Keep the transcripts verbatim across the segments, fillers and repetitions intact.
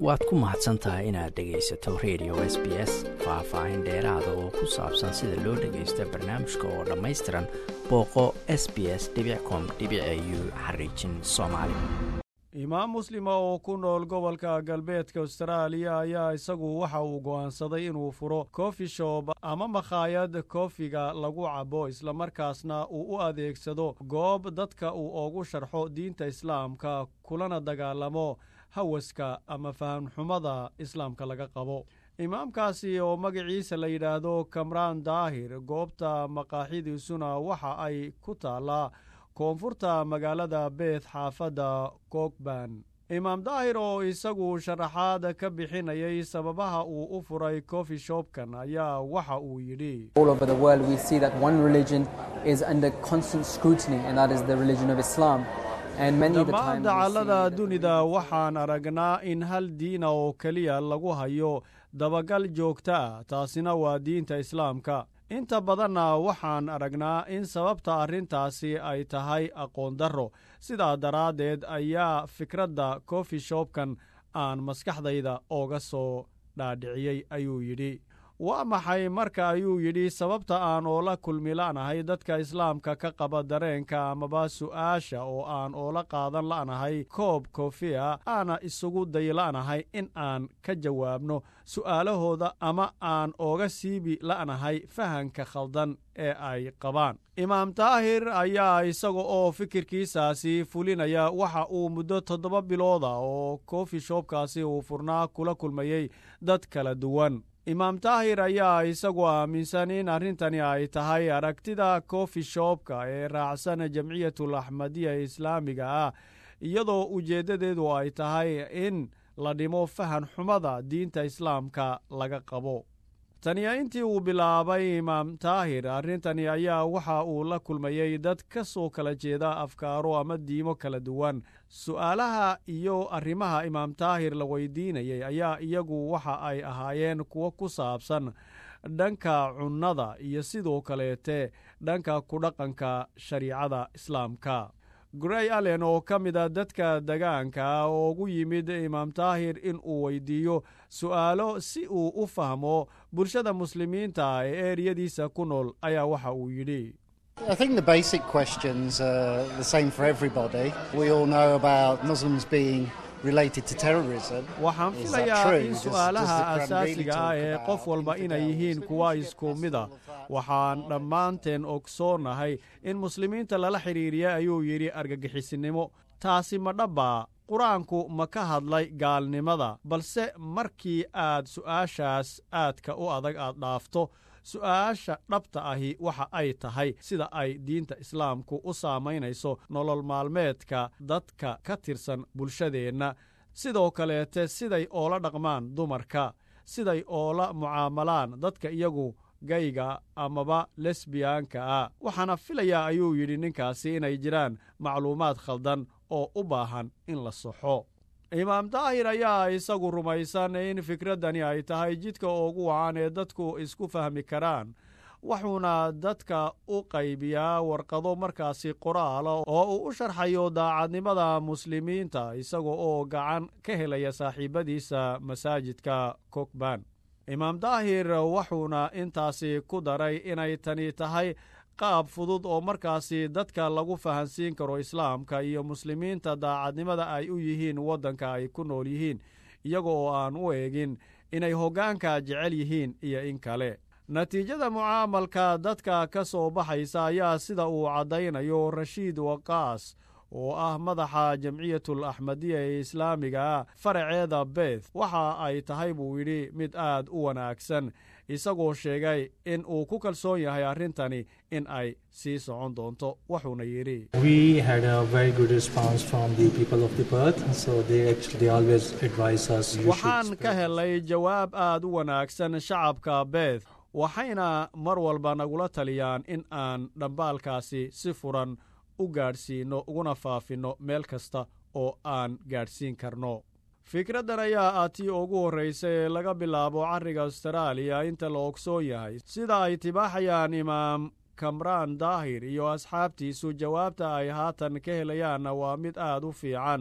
waad ku mahadsan tahay inaad dhegaysato radio S B S. Faahfaahin dheeraada oo ku saabsan sida loo dhagaysto barnaamijka oo dhammaystiran booqo s b s dot com dot a u xariijin soomaali. imaam muslima oo ku nool gobolka galbeedka Australia ayaa isagu waxa uu go'aansaday inuu furo coffee shop ama makhaayad koofiga lagu cabo isla markaasna uu u adeegsado goob dadka uu ugu sharxo diinta islaamka kulana dagaalamo hawaska ama faham xumada islaamka laga qabo. imaamkaasi oo magaciisa la yiraahdo Kamran Daahir, goobta maqaaxidiisuna waxa ay ku taalaa koonfurta magaalada Beth xaafada Cockburn. imaam Daahir oo isagu sharaxaad ka bixinayay sababaha uu u furay coffee shopkan ayaa waxa uu yidhi: All over the world we see that one religion is under constant scrutiny, and that is the religion of Islam. dhammaan dacallada dunida waxaan aragnaa in hal diina oo keliya lagu hayo dabagal joogta ah, taasina waa diinta islaamka. inta badanna waxaan aragnaa in sababta arrintaasi ay tahay aqoon darro. sidaa daraaddeed ayaa fikradda coffee shopkan aan maskaxdayda ooga soo dhaadhiciyey, ayuu yidhi. waa maxay marka ayuu yidhi sababta aan oola kulmi la'nahay dadka islaamka ka qaba dareenka amaba su'aasha oo aan oola qaadan la'nahay koob koofiya aana isugu day la'nahay in aan ka jawaabno su'aalahooda ama aan ooga siibi la'nahay fahanka khaldan ee ay qabaan. imaam Daahir ayaa isaga oo fikirkiisaasi fulinaya waxa uu muddo toddoba bilooda oo coffee shopkaasi uu furnaa kula kulmayey dad kala duwan. imaam Daahir ayaa isagu aaminsan in arrintani ay tahay aragtida coffee shopka ee raacsan jamciyatul axmadiya islaamiga ah, iyadoo ujeeddadeedu ay tahay in la dhimo fahan xumada diinta islaamka laga qabo. taniya intii uu bilaabay imaam Daahir arrintani ayaa waxa uu la kulmayey dad ka soo kala jeeda afkaaro ama diimo kala duwan. su'aalaha iyo arrimaha imaam Daahir la weydiinayay ayaa iyagu waxa ay ahaayeen kuwo ku saabsan dhanka cunnada iyo sidoo kaleete dhanka ku dhaqanka shariicada islaamka. Gray Allen oo ka mid a dadka degaanka oo ugu yimid imaam Daahir in uu weydiiyo su'aalo si uu u fahmo bulshada muslimiinta ee eriyadiisa ku nool ayaa waxa uu yidhi: I think the basic questions are the same for everybody. We all know about Muslims being related to terrorism. waxaan filayaa in su'aalaha asaasiga ah ee qof walba inay yihiin kuwa isku mid ah. waxaan dhammaanteen ogsoonahay in muslimiinta lala xidhiiriya, ayuu yidhi, argagixisinimo. taasi ma dhabbaa? qur-aanku ma ka hadlay gaalnimada? balse markii aad su'aashaas aadka u adag aad dhaafto, su'aasha dhabta ahi waxa ay tahay sida ay diinta islaamku u saamaynayso nolol maalmeedka dadka ka tirsan bulshadeenna, sidoo kaleete siday oola dhaqmaan dumarka, siday oola mucaamalaan dadka iyagu gayga amaba lesbiyaanka ah. waxaana filayaa, ayuu yidhi ninkaasi, inay jiraan macluumaad khaldan oo u baahan in la saxo. imaam Daahir ayaa isagu rumaysan in fikraddani ay tahay jidka ugu wacan ee dadku isku fahmi karaan. wuxuuna dadka u qaybiyaa warqado markaasi qoraala oo uu u sharxayo daacadnimada muslimiinta, isaga oo gacan ka helaya saaxiibadiisa masaajidka Cockburn. imaam Daahir wuxuuna intaasi ku daray inay tani tahay qaab fudud oo markaasi dadka lagu fahansiin karo islaamka iyo muslimiinta daacadnimada ay u yihiin waddanka ay ku nool yihiin, iyaga oo aan u eegin inay hoggaanka jecel yihiin iyo in kale. natiijada mucaamalka dadka ka soo baxaysa ayaa sida uu caddaynayo Rashiid Waqaas oo ah madaxa jamciyatul axmadiya ee islaamiga ah faraceeda Beth, waxa ay tahay buu yidhi mid aad u wanaagsan, isagoo sheegay in uu ku kalsoon yahay arrintani in ay sii socon doonto. wuxuuna yidhi: We had a very good response from the people of the Perth, so they actually they always advise us. waxaan ka helay jawaab aad u wanaagsan shacabka Beth, waxayna mar walba nagula taliyaan in aan dhambaalkaasi si furan u gaadhsiinno uguna faafinno meel kasta oo aan gaadhsiin karno. fikraddan ayaa ah tii ugu horraysa ee laga bilaabo carriga Austraaliya inta la ogsoon yahay. sida ay tibaaxayaan imaam Kamran Daahir iyo asxaabtiisu, jawaabta ay haatan ka helayaanna waa mid aad u fiican.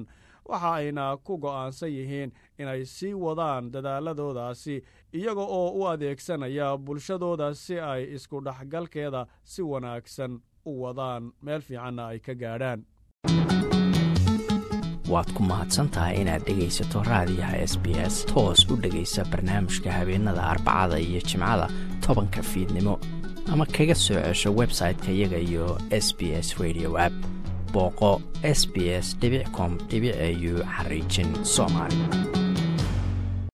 waxa ayna ku go'aansan yihiin inay sii wadaan dadaaladoodaasi iyaga oo u adeegsanaya bulshadooda si ay isku dhexgalkeeda si wanaagsan u wadaan meel fiicanna ay ka gaadhaan. waad ku mahadsantahay inaad dhegaysato raadiyaha S B S toos u dhegaysa barnaamijka habeenada Arbacada iyo Jimcada tobanka fiidnimo ama kaga soo cesho website-ka iyaga iyo S B S Radio app booqo s b s dot com dot a u xariijin Soomaali.